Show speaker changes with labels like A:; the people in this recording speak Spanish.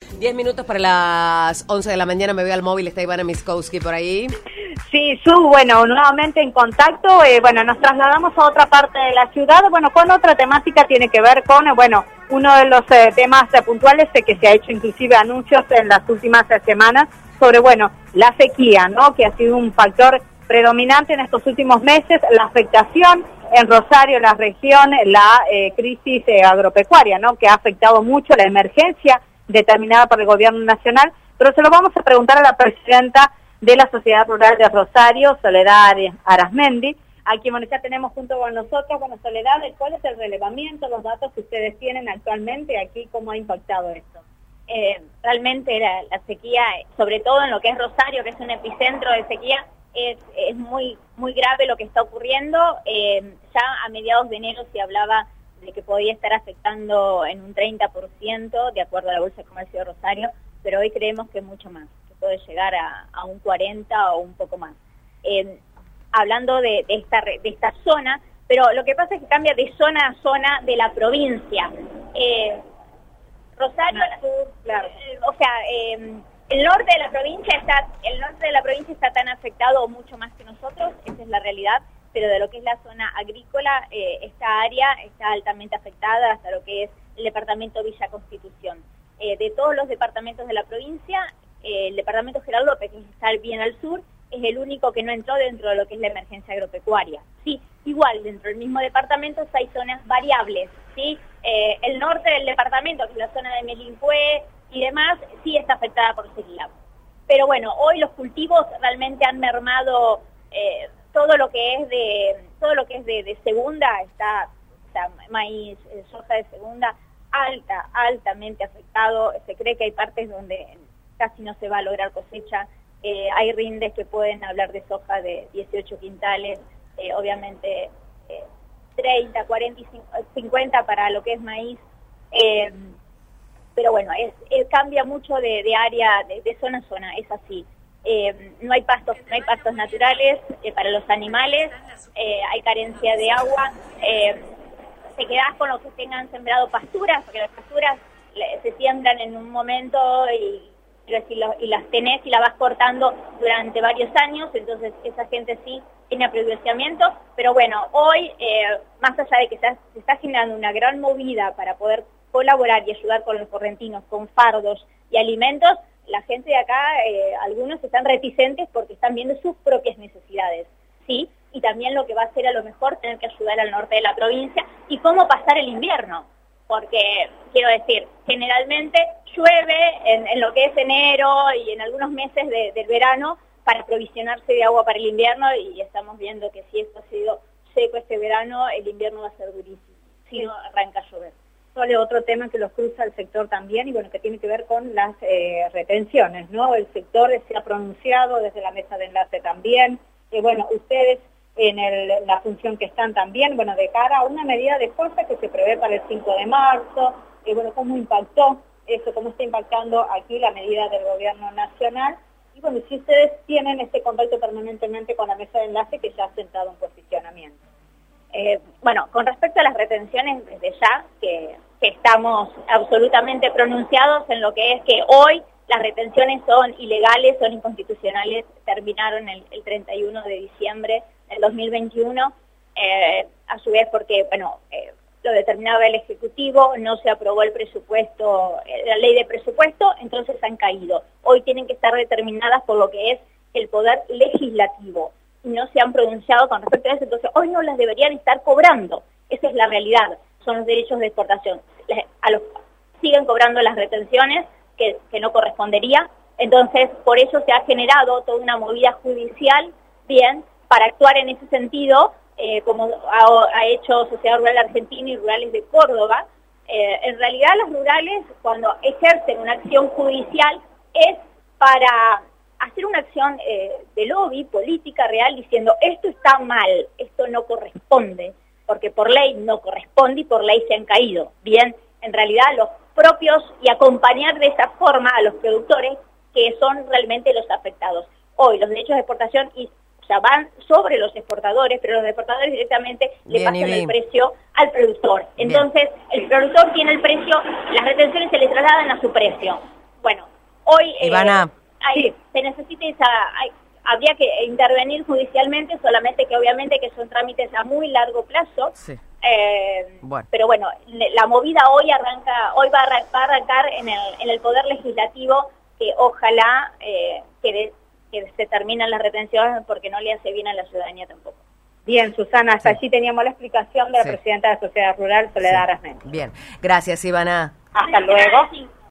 A: 10 minutos para las 11 de la mañana, me voy al móvil, está Ivana Miskowski por ahí.
B: Sí, bueno, nuevamente en contacto, nos trasladamos a otra parte de la ciudad, con otra temática, tiene que ver con, uno de los temas puntuales que se ha hecho inclusive anuncios en las últimas semanas sobre, la sequía, ¿no? Que ha sido un factor predominante en estos últimos meses, la afectación en Rosario, la región, la crisis agropecuaria, ¿no? Que ha afectado mucho la emergencia determinada por el gobierno nacional, pero se lo vamos a preguntar a la presidenta de la Sociedad Rural de Rosario, Soledad Arazmendi, a quien ya tenemos junto con nosotros. Soledad, ¿cuál es el relevamiento, los datos que ustedes tienen actualmente aquí, cómo ha impactado esto?
C: Realmente la sequía, sobre todo en lo que es Rosario, que es un epicentro de sequía, es muy grave lo que está ocurriendo. Ya a mediados de enero se hablaba de que podía estar afectando en un 30%, de acuerdo a la Bolsa de Comercio de Rosario, pero hoy creemos que mucho más, que puede llegar a un 40 o un poco más. Hablando de esta zona, pero lo que pasa es que cambia de zona a zona de la provincia. Rosario, claro. El norte de la provincia está tan afectado o mucho más que nosotros, esa es la realidad, pero de lo que es la zona agrícola, esta área está altamente afectada hasta lo que es el departamento Villa Constitución. De todos los departamentos de la provincia, el departamento General López, que está bien al sur, es el único que no entró dentro de lo que es la emergencia agropecuaria. Sí, igual, dentro del mismo departamento hay zonas variables, ¿sí? El norte del departamento, que es la zona de Melincue y demás, sí está afectada por sequía. Pero hoy los cultivos realmente han mermado todo lo que es de segunda, está maíz, soja de segunda, altamente afectado. Se cree que hay partes donde casi no se va a lograr cosecha. Hay rindes que pueden hablar de soja de 18 quintales, obviamente 30, 40 y 50 para lo que es maíz, pero cambia mucho de área, de zona a zona, es así. No hay pastos naturales para los animales, hay carencia de agua, te quedás con los que tengan sembrado pasturas, porque las pasturas se siembran en un momento y las tenés y las vas cortando durante varios años, entonces esa gente sí tiene aprovechamiento, pero hoy, más allá de que se está generando una gran movida para poder colaborar y ayudar con los correntinos, con fardos y alimentos, la gente de acá, algunos están reticentes porque están viendo sus propias necesidades, ¿sí? Y también lo que va a ser a lo mejor tener que ayudar al norte de la provincia y cómo pasar el invierno. Porque, quiero decir, generalmente llueve en lo que es enero y en algunos meses del verano para aprovisionarse de agua para el invierno, y estamos viendo que si esto ha sido seco este verano, el invierno va a ser durísimo, si no arranca a llover.
B: Solo otro tema que los cruza el sector también, y que tiene que ver con las retenciones, ¿no? El sector se ha pronunciado desde la mesa de enlace también, ustedes en la función que están también, de cara a una medida de fuerza que se prevé para el 5 de marzo, cómo impactó eso, cómo está impactando aquí la medida del gobierno nacional, y si ustedes tienen este contacto permanentemente con la mesa de enlace que ya ha sentado un posicionamiento.
C: Con respecto a las retenciones, desde ya que estamos absolutamente pronunciados en lo que es que hoy las retenciones son ilegales, son inconstitucionales, terminaron el 31 de diciembre del 2021, a su vez porque, lo determinaba el Ejecutivo, no se aprobó el presupuesto, la ley de presupuesto, entonces han caído. Hoy tienen que estar determinadas por lo que es el poder legislativo, y no se han pronunciado con respecto a eso, entonces hoy no las deberían estar cobrando, esa es la realidad, son los derechos de exportación, siguen cobrando las retenciones que no correspondería, entonces por eso se ha generado toda una movida judicial, para actuar en ese sentido, como ha hecho Sociedad Rural Argentina y Rurales de Córdoba. En realidad las rurales, cuando ejercen una acción judicial, es para hacer una acción de lobby política real diciendo esto está mal, esto no corresponde, porque por ley no corresponde y por ley se han caído. En realidad los propios, y acompañar de esa forma a los productores que son realmente los afectados. Hoy los derechos de exportación van sobre los exportadores, pero los exportadores directamente le pasan el precio al productor. Entonces, el productor tiene el precio, las retenciones se le trasladan a su precio. hoy
A: Ivana.
C: se necesita habría que intervenir judicialmente, solamente que obviamente que son trámites a muy largo plazo.
A: Sí.
C: Bueno. Pero bueno, la movida hoy va a arrancar en el Poder Legislativo, que ojalá que se terminen las retenciones, porque no le hace bien a la ciudadanía tampoco.
B: Bien, Susana, hasta allí teníamos la explicación de la presidenta de la Sociedad Rural, Soledad Arasmenti.
A: Bien, gracias, Ivana.
B: Hasta luego.